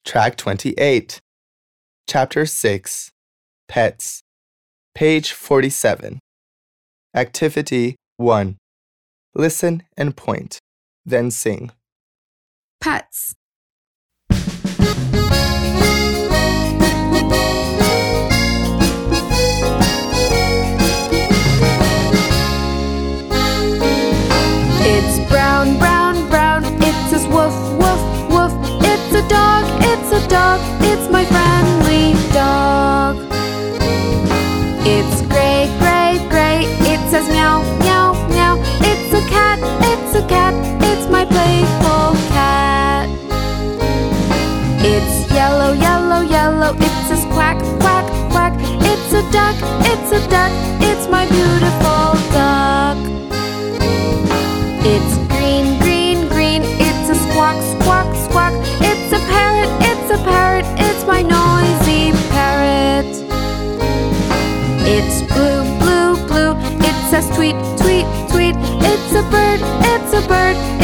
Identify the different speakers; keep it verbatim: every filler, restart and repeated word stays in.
Speaker 1: Track twenty-eight. Chapter six. Pets. Page forty-seven. Activity one. Listen and point, then sing.
Speaker 2: Pets. It's brown, brown, brown. It says woof, woof, woof. It's a dog, it's a dog. It's my friendly dog. It's gray, gray, gray. It says meow, meow, meow. It's a cat, it's a cat. It's my playful cat. It's yellow, yellow, yellow. It says quack, quack, quack. It's a duck, it's a duck. It's my beautiful duck. It's green, green, green. It's a squawk, squawk, squawk. It's a parrot, it's a parrot. It's my noisy parrot. It's blue, blue, blue. It says tweet, tweet, tweet. It's a bird, it's a bird.